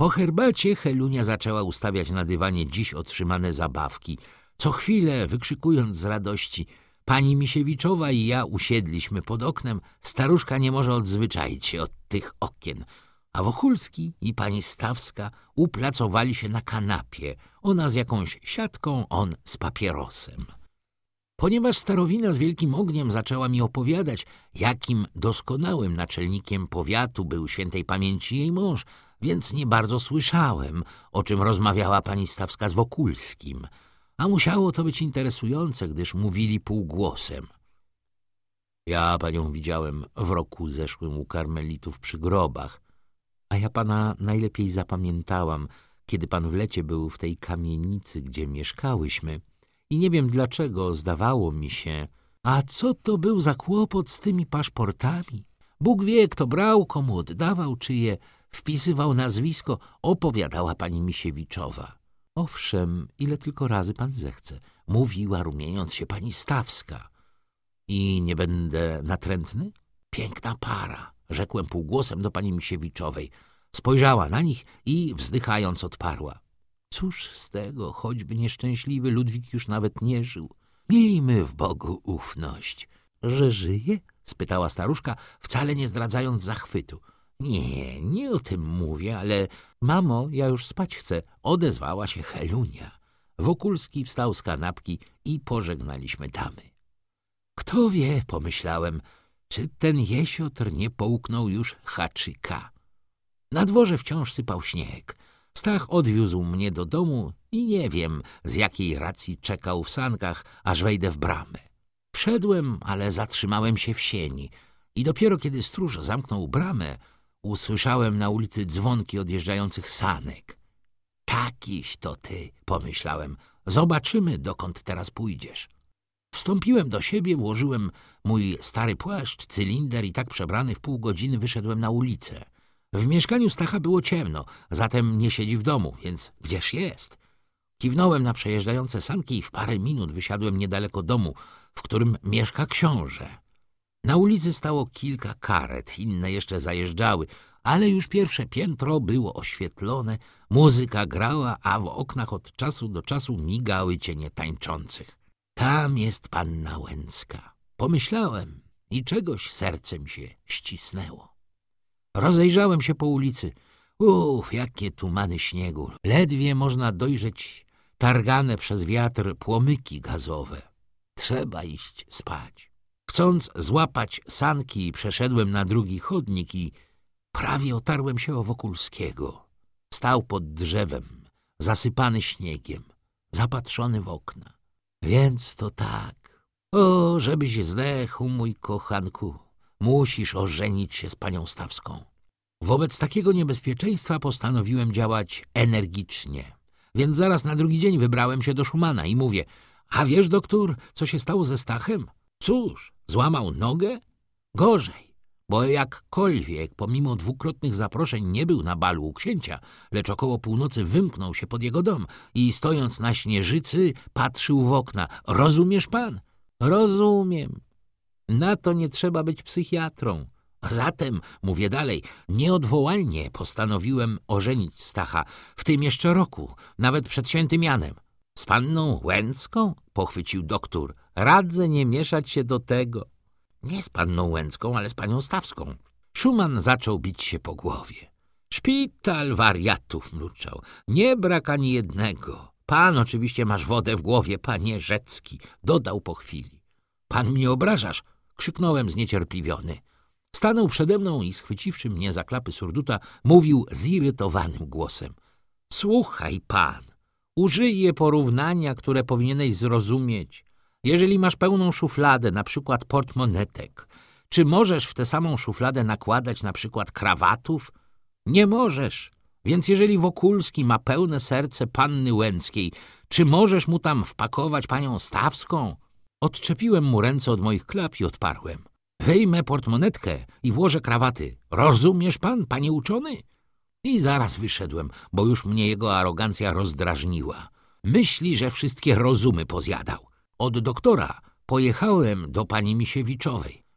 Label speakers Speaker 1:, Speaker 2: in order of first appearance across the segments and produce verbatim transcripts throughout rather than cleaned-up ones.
Speaker 1: Po herbacie Helunia zaczęła ustawiać na dywanie dziś otrzymane zabawki. Co chwilę, wykrzykując z radości, pani Misiewiczowa i ja usiedliśmy pod oknem. Staruszka nie może odzwyczaić się od tych okien. A Wokulski i pani Stawska uplacowali się na kanapie. Ona z jakąś siatką, on z papierosem. Ponieważ starowina z wielkim ogniem zaczęła mi opowiadać, jakim doskonałym naczelnikiem powiatu był świętej pamięci jej mąż, więc nie bardzo słyszałem, o czym rozmawiała pani Stawska z Wokulskim. A musiało to być interesujące, gdyż mówili półgłosem. Ja panią widziałem w roku zeszłym u karmelitów przy grobach, a ja pana najlepiej zapamiętałam, kiedy pan w lecie był w tej kamienicy, gdzie mieszkałyśmy. I nie wiem dlaczego, zdawało mi się, a co to był za kłopot z tymi paszportami? Bóg wie, kto brał, komu oddawał, czy je wpisywał nazwisko, opowiadała pani Misiewiczowa. Owszem, ile tylko razy pan zechce, mówiła, rumieniąc się pani Stawska. I nie będę natrętny? Piękna para, rzekłem półgłosem do pani Misiewiczowej. Spojrzała na nich i wzdychając odparła. Cóż z tego, choćby nieszczęśliwy Ludwik już nawet nie żył. Miejmy w Bogu ufność. Że żyje? Spytała staruszka, wcale nie zdradzając zachwytu. Nie, nie o tym mówię, ale... Mamo, ja już spać chcę, odezwała się Helunia. Wokulski wstał z kanapki i pożegnaliśmy damy. Kto wie, pomyślałem, czy ten jesiotr nie połknął już haczyka. Na dworze wciąż sypał śnieg. Stach odwiózł mnie do domu i nie wiem, z jakiej racji czekał w sankach, aż wejdę w bramę. Wszedłem, ale zatrzymałem się w sieni i dopiero kiedy stróż zamknął bramę, usłyszałem na ulicy dzwonki odjeżdżających sanek. Takiś to ty, pomyślałem, zobaczymy, dokąd teraz pójdziesz. Wstąpiłem do siebie, włożyłem mój stary płaszcz, cylinder i tak przebrany w pół godziny wyszedłem na ulicę. W mieszkaniu Stacha było ciemno, zatem nie siedzi w domu, więc gdzież jest? Kiwnąłem na przejeżdżające sanki i w parę minut wysiadłem niedaleko domu, w którym mieszka książę. Na ulicy stało kilka karet, inne jeszcze zajeżdżały, ale już pierwsze piętro było oświetlone, muzyka grała, a w oknach od czasu do czasu migały cienie tańczących. Tam jest panna Łęcka. Pomyślałem i czegoś sercem się ścisnęło. Rozejrzałem się po ulicy. Uff, jakie tumany śniegu. Ledwie można dojrzeć targane przez wiatr płomyki gazowe. Trzeba iść spać. Chcąc złapać sanki, przeszedłem na drugi chodnik i prawie otarłem się o Wokulskiego. Stał pod drzewem, zasypany śniegiem, zapatrzony w okna. Więc to tak. O, żebyś zdechł, mój kochanku. Musisz ożenić się z panią Stawską. Wobec takiego niebezpieczeństwa postanowiłem działać energicznie. Więc zaraz na drugi dzień wybrałem się do Szumana i mówię, a wiesz, doktor, co się stało ze Stachem? Cóż, złamał nogę? Gorzej, bo jakkolwiek pomimo dwukrotnych zaproszeń nie był na balu u księcia, lecz około północy wymknął się pod jego dom i stojąc na śnieżycy patrzył w okna. Rozumiesz pan? Rozumiem. Na to nie trzeba być psychiatrą. Zatem, mówię dalej, nieodwołalnie postanowiłem ożenić Stacha, w tym jeszcze roku, nawet przed świętym Janem. Z panną Łęcką? Pochwycił doktor. Radzę nie mieszać się do tego. Nie z panną Łęcką, ale z panią Stawską. Szuman zaczął bić się po głowie. Szpital wariatów, mruczał. Nie brak ani jednego. Pan oczywiście masz wodę w głowie, panie Rzecki, dodał po chwili. Pan mnie obrażasz, krzyknąłem zniecierpliwiony. Stanął przede mną i schwyciwszy mnie za klapy surduta, mówił zirytowanym głosem. Słuchaj pan, użyję porównania, które powinieneś zrozumieć. Jeżeli masz pełną szufladę, na przykład portmonetek, czy możesz w tę samą szufladę nakładać na przykład krawatów? Nie możesz. Więc jeżeli Wokulski ma pełne serce panny Łęckiej, czy możesz mu tam wpakować panią Stawską? Odczepiłem mu ręce od moich klap i odparłem. Wyjmę portmonetkę i włożę krawaty. Rozumiesz pan, panie uczony? I zaraz wyszedłem, bo już mnie jego arogancja rozdrażniła. Myśli, że wszystkie rozumy pozjadał. Od doktora pojechałem do pani Misiewiczowej.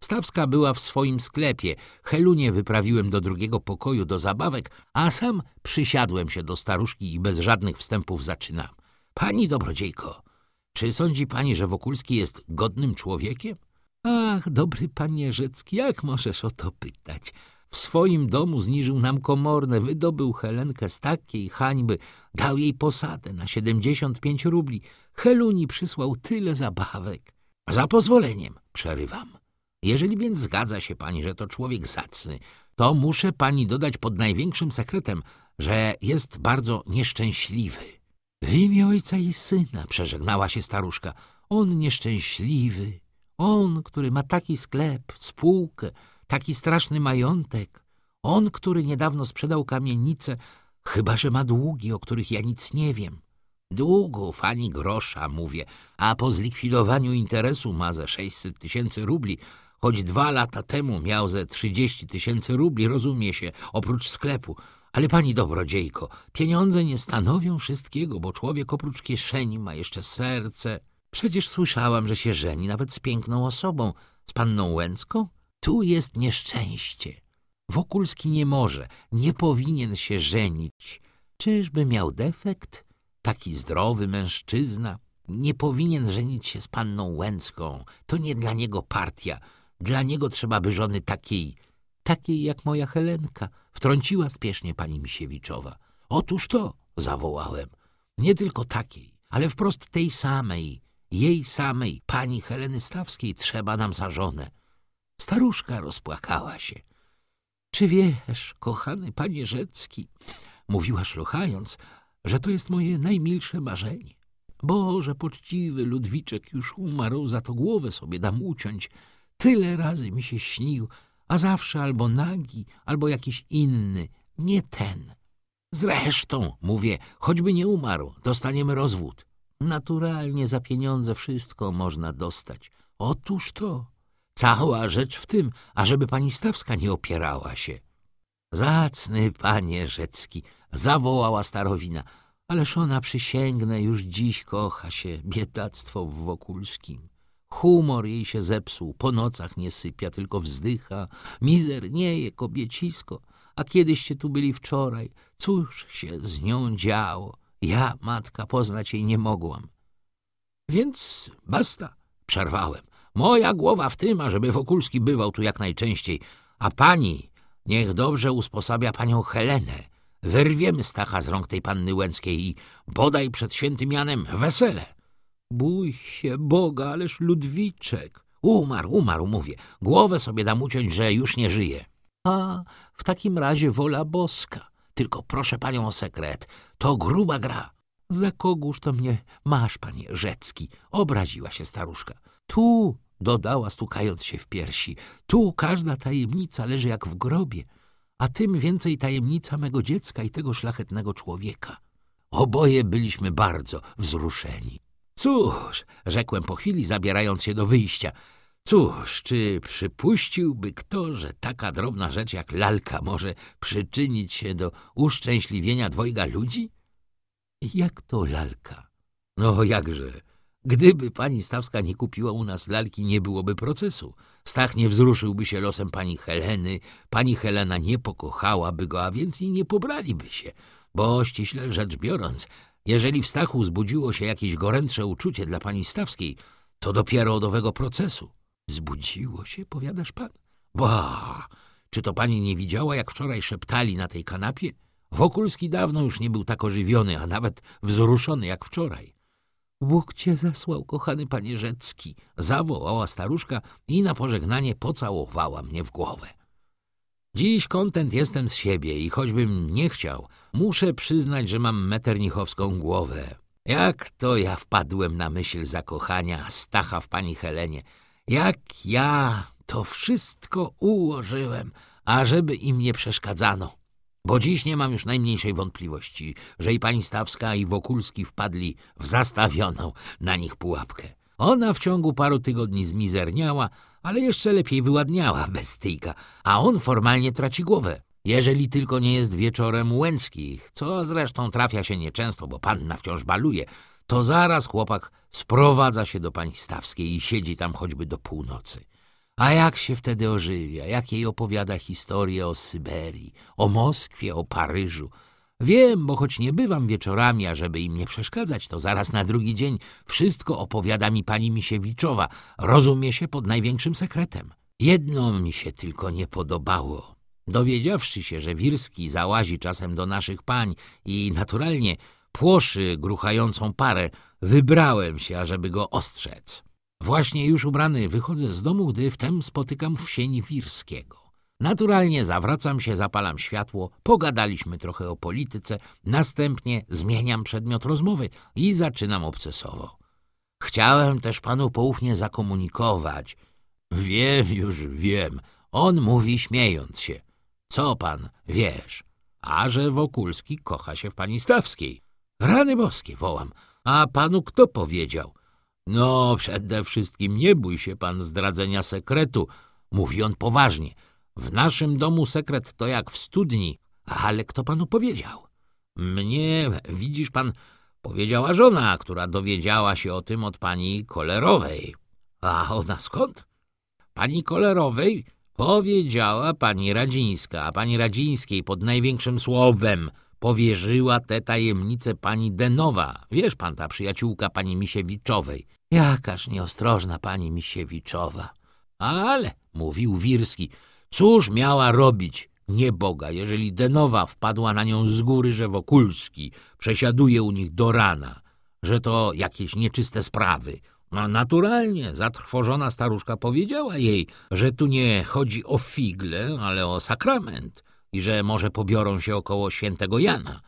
Speaker 1: Stawska była w swoim sklepie, Helunię wyprawiłem do drugiego pokoju do zabawek, a sam przysiadłem się do staruszki i bez żadnych wstępów zaczynam. Pani dobrodziejko, czy sądzi pani, że Wokulski jest godnym człowiekiem? Ach, dobry panie Rzecki, jak możesz o to pytać? W swoim domu zniżył nam komorne, wydobył Helenkę z takiej hańby, dał jej posadę na siedemdziesiąt pięć rubli. Heluni przysłał tyle zabawek. Za pozwoleniem, przerywam. Jeżeli więc zgadza się pani, że to człowiek zacny, to muszę pani dodać pod największym sekretem, że jest bardzo nieszczęśliwy. W imię ojca i syna, przeżegnała się staruszka. On nieszczęśliwy. On, który ma taki sklep, spółkę, taki straszny majątek. On, który niedawno sprzedał kamienicę, chyba że ma długi, o których ja nic nie wiem. Długów ani grosza, mówię, a po zlikwidowaniu interesu ma ze sześćset tysięcy rubli, choć dwa lata temu miał ze trzydzieści tysięcy rubli, rozumie się, oprócz sklepu. Ale pani dobrodziejko, pieniądze nie stanowią wszystkiego, bo człowiek oprócz kieszeni ma jeszcze serce. Przecież słyszałam, że się żeni nawet z piękną osobą, z panną Łęcką. Tu jest nieszczęście. Wokulski nie może, nie powinien się żenić. Czyżby miał defekt? Taki zdrowy mężczyzna nie powinien żenić się z panną Łęcką. To nie dla niego partia. Dla niego trzeba by żony takiej, takiej jak moja Helenka, wtrąciła spiesznie pani Misiewiczowa. Otóż to, zawołałem, nie tylko takiej, ale wprost tej samej, jej samej, pani Heleny Stawskiej trzeba nam za żonę. Staruszka rozpłakała się. Czy wiesz, kochany panie Rzecki, mówiła szlochając, że to jest moje najmilsze marzenie. Boże, poczciwy Ludwiczek już umarł, za to głowę sobie dam uciąć. Tyle razy mi się śnił, a zawsze albo nagi, albo jakiś inny, nie ten. Zresztą, mówię, choćby nie umarł, dostaniemy rozwód. Naturalnie za pieniądze wszystko można dostać. Otóż to, cała rzecz w tym, ażeby pani Stawska nie opierała się. Zacny panie Rzecki, zawołała starowina, ależ ona, przysięgnę, już dziś kocha się, biedactwo w Wokulskim. Humor jej się zepsuł, po nocach nie sypia, tylko wzdycha, mizernieje kobiecisko. A kiedyście tu byli wczoraj, cóż się z nią działo? Ja, matka, poznać jej nie mogłam. Więc basta, przerwałem. Moja głowa w tym, ażeby Wokulski bywał tu jak najczęściej, a pani niech dobrze usposabia panią Helenę. Wyrwiemy Stacha z rąk tej panny Łęckiej i bodaj przed świętym Janem wesele. Bój się Boga, ależ Ludwiczek. Umarł, umarł, mówię. Głowę sobie dam uciąć, że już nie żyje. A, w takim razie wola boska. Tylko proszę panią o sekret. To gruba gra. Za kogóż to mnie masz, panie Rzecki? Obraziła się staruszka. Tu, dodała, stukając się w piersi, tu każda tajemnica leży jak w grobie, a tym więcej tajemnica mego dziecka i tego szlachetnego człowieka. Oboje byliśmy bardzo wzruszeni. Cóż, rzekłem po chwili, zabierając się do wyjścia, cóż, czy przypuściłby kto, że taka drobna rzecz jak lalka może przyczynić się do uszczęśliwienia dwojga ludzi? Jak to lalka? No jakże, gdyby pani Stawska nie kupiła u nas lalki, nie byłoby procesu. Stach nie wzruszyłby się losem pani Heleny, pani Helena nie pokochałaby go, a więc i nie pobraliby się, bo ściśle rzecz biorąc, jeżeli w Stachu zbudziło się jakieś gorętsze uczucie dla pani Stawskiej, to dopiero od owego procesu. Zbudziło się, powiadasz pan? Ba, czy to pani nie widziała, jak wczoraj szeptali na tej kanapie? Wokulski dawno już nie był tak ożywiony, a nawet wzruszony jak wczoraj. Bóg cię zesłał, kochany panie Rzecki, zawołała staruszka i na pożegnanie pocałowała mnie w głowę. Dziś kontent jestem z siebie i choćbym nie chciał, muszę przyznać, że mam meternichowską głowę. Jak to ja wpadłem na myśl zakochania Stacha w pani Helenie. Jak ja to wszystko ułożyłem, ażeby im nie przeszkadzano. Bo dziś nie mam już najmniejszej wątpliwości, że i pani Stawska, i Wokulski wpadli w zastawioną na nich pułapkę. Ona w ciągu paru tygodni zmizerniała, ale jeszcze lepiej wyładniała, bestyjka, a on formalnie traci głowę. Jeżeli tylko nie jest wieczorem Łęckich, co zresztą trafia się nieczęsto, bo panna wciąż baluje, to zaraz chłopak sprowadza się do pani Stawskiej i siedzi tam choćby do północy. A jak się wtedy ożywia, jak jej opowiada historię o Syberii, o Moskwie, o Paryżu. Wiem, bo choć nie bywam wieczorami, ażeby im nie przeszkadzać, to zaraz na drugi dzień wszystko opowiada mi pani Misiewiczowa. Rozumie się pod największym sekretem. Jedno mi się tylko nie podobało. Dowiedziawszy się, że Wirski załazi czasem do naszych pań i naturalnie płoszy gruchającą parę, wybrałem się, ażeby go ostrzec. Właśnie już ubrany wychodzę z domu, gdy wtem spotykam w sieni Wirskiego. Naturalnie zawracam się, zapalam światło, pogadaliśmy trochę o polityce, następnie zmieniam przedmiot rozmowy i zaczynam obcesowo. Chciałem też panu poufnie zakomunikować. Wiem, już wiem. On mówi śmiejąc się. Co pan wiesz? A że Wokulski kocha się w pani Stawskiej. Rany boskie, wołam. A panu kto powiedział? No, przede wszystkim nie bój się pan zdradzenia sekretu, mówi on poważnie. W naszym domu sekret to jak w studni. Ale kto panu powiedział? Mnie, widzisz pan, powiedziała żona, która dowiedziała się o tym od pani Kolerowej. A ona skąd? Pani Kolerowej powiedziała pani Radzińska, a pani Radzińskiej pod największym słowem powierzyła tę tajemnicę pani Denowa. Wiesz pan, ta przyjaciółka pani Misiewiczowej. Jakaż nieostrożna pani Misiewiczowa. Ale, mówił Wirski, cóż miała robić, nieboga, jeżeli Denowa wpadła na nią z góry, że Wokulski przesiaduje u nich do rana, że to jakieś nieczyste sprawy. No naturalnie, zatrwożona staruszka powiedziała jej, że tu nie chodzi o figle, ale o sakrament i że może pobiorą się około świętego Jana.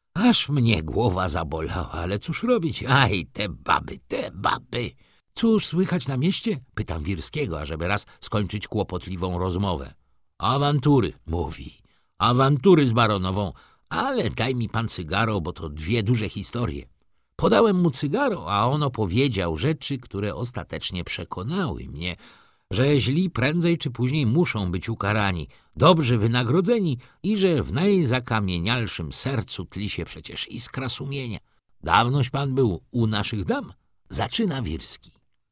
Speaker 1: Aż mnie głowa zabolała, ale cóż robić? Aj, te baby, te baby! Cóż słychać na mieście? Pytam Wirskiego, ażeby raz skończyć kłopotliwą rozmowę. Awantury, mówi. Awantury z baronową, ale daj mi pan cygaro, bo to dwie duże historie. Podałem mu cygaro, a on opowiedział rzeczy, które ostatecznie przekonały mnie, że źli prędzej czy później muszą być ukarani, dobrze wynagrodzeni i że w najzakamienialszym sercu tli się przecież iskra sumienia. Dawnoś pan był u naszych dam? Zaczyna Wirski.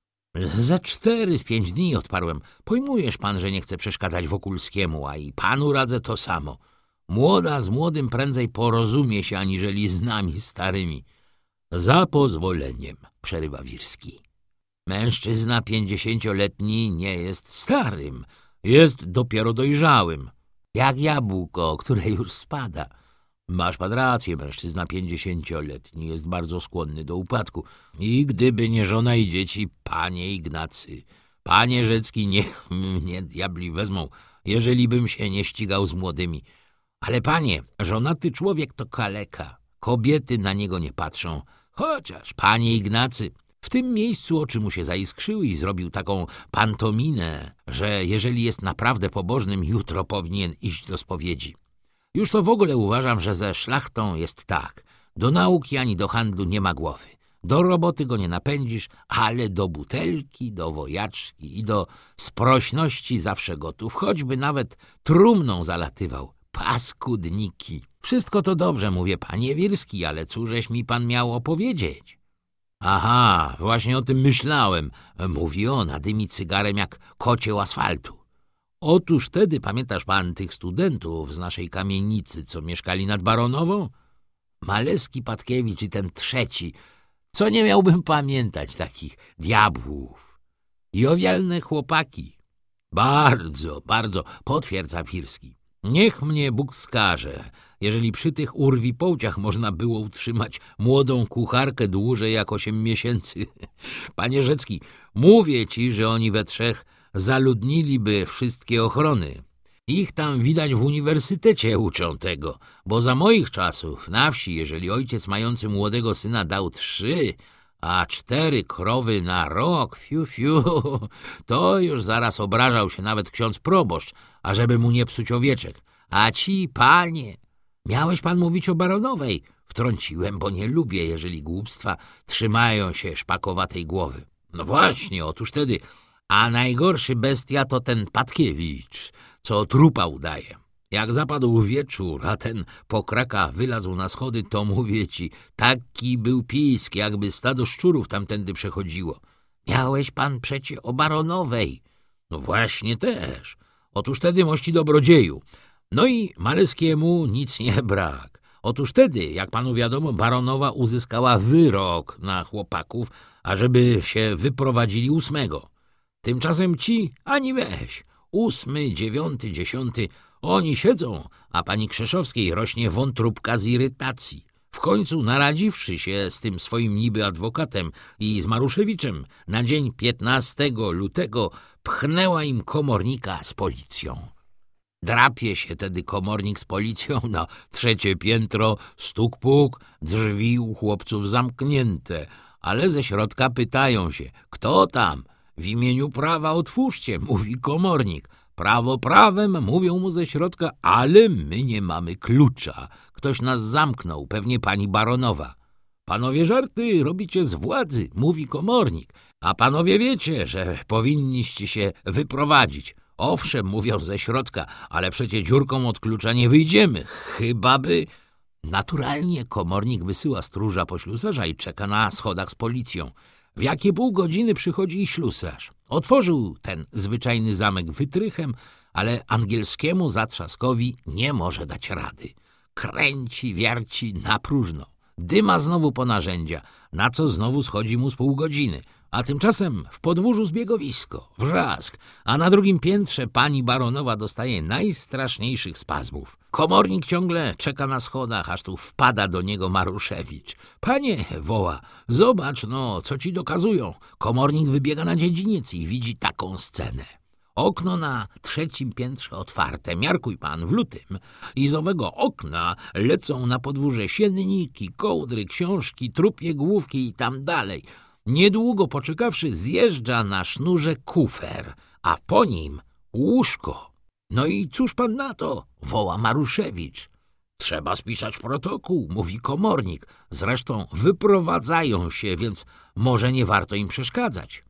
Speaker 1: Za cztery z pięć dni, odparłem. Pojmujesz pan, że nie chcę przeszkadzać Wokulskiemu, a i panu radzę to samo. Młoda z młodym prędzej porozumie się, aniżeli z nami starymi. Za pozwoleniem, przerywa Wirski. Mężczyzna pięćdziesięcioletni nie jest starym, jest dopiero dojrzałym. Jak jabłko, które już spada. Masz pan rację, mężczyzna pięćdziesięcioletni jest bardzo skłonny do upadku. I gdyby nie żona i dzieci, panie Ignacy, panie Rzecki, niech mnie diabli wezmą, jeżeli bym się nie ścigał z młodymi. Ale panie, żonaty człowiek to kaleka. Kobiety na niego nie patrzą. Chociaż, panie Ignacy, w tym miejscu oczy mu się zaiskrzyły i zrobił taką pantominę, że jeżeli jest naprawdę pobożnym, jutro powinien iść do spowiedzi. Już to w ogóle uważam, że ze szlachtą jest tak. Do nauki ani do handlu nie ma głowy. Do roboty go nie napędzisz, ale do butelki, do wojaczki i do sprośności zawsze gotów, choćby nawet trumną zalatywał. Paskudniki. Wszystko to dobrze, mówię, panie Wirski, ale cóżeś mi pan miał opowiedzieć? Aha, właśnie o tym myślałem, mówi on, a dymi cygarem jak kocieł asfaltu. Otóż wtedy, pamiętasz pan tych studentów z naszej kamienicy, co mieszkali nad Baronową? Maleski, Patkiewicz i ten trzeci. Co nie miałbym pamiętać takich diabłów? Jowialne chłopaki. Bardzo, bardzo, potwierdza Wirski. Niech mnie Bóg skaże, jeżeli przy tych urwipołciach można było utrzymać młodą kucharkę dłużej jak osiem miesięcy. Panie Rzecki, mówię ci, że oni we trzech zaludniliby wszystkie ochrony. Ich tam widać w uniwersytecie uczą tego, bo za moich czasów na wsi, jeżeli ojciec mający młodego syna dał trzy, a cztery krowy na rok, fiu, fiu, to już zaraz obrażał się nawet ksiądz proboszcz, ażeby mu nie psuć owieczek. A ci, panie, miałeś pan mówić o Baronowej? Wtrąciłem, bo nie lubię, jeżeli głupstwa trzymają się szpakowatej głowy. No właśnie, otóż wtedy, a najgorszy bestia to ten Patkiewicz, co trupa udaje. Jak zapadł wieczór, a ten pokraka wylazł na schody, to mówię ci, taki był pisk, jakby stado szczurów tamtędy przechodziło. Miałeś pan przecie o Baronowej. No właśnie też. Otóż tedy, mości dobrodzieju. No i Maleskiemu nic nie brak. Otóż wtedy, jak panu wiadomo, baronowa uzyskała wyrok na chłopaków, ażeby się wyprowadzili ósmego. Tymczasem ci ani weź. Ósmy, dziewiąty, dziesiąty, oni siedzą, a pani Krzeszowskiej rośnie wątróbka z irytacji. W końcu, naradziwszy się z tym swoim niby adwokatem i z Maruszewiczem, na dzień piętnastego lutego pchnęła im komornika z policją. Drapie się tedy komornik z policją na trzecie piętro, stuk puk, drzwi u chłopców zamknięte, ale ze środka pytają się, kto tam? W imieniu prawa otwórzcie, mówi komornik. Prawo prawem, mówią mu ze środka, ale my nie mamy klucza. Ktoś nas zamknął, pewnie pani baronowa. Panowie żarty robicie z władzy, mówi komornik, a panowie wiecie, że powinniście się wyprowadzić. Owszem, mówią ze środka, ale przecie dziurką od klucza nie wyjdziemy, chyba by... Naturalnie komornik wysyła stróża po ślusarza i czeka na schodach z policją. W jakie pół godziny przychodzi i ślusarz. Otworzył ten zwyczajny zamek wytrychem, ale angielskiemu zatrzaskowi nie może dać rady. Kręci, wierci na próżno. Dyma znowu po narzędzia, na co znowu schodzi mu z pół godziny. A tymczasem w podwórzu zbiegowisko, wrzask, a na drugim piętrze pani baronowa dostaje najstraszniejszych spazmów. Komornik ciągle czeka na schodach, aż tu wpada do niego Maruszewicz. Panie, woła, zobacz no, co ci dokazują. Komornik wybiega na dziedziniec i widzi taką scenę. Okno na trzecim piętrze otwarte, miarkuj pan, w lutym. I z owego okna lecą na podwórze sienniki, kołdry, książki, trupie główki i tam dalej. Niedługo poczekawszy, zjeżdża na sznurze kufer, a po nim łóżko. No i cóż pan na to? Woła Maruszewicz. Trzeba spisać protokół, mówi komornik. Zresztą wyprowadzają się, więc może nie warto im przeszkadzać.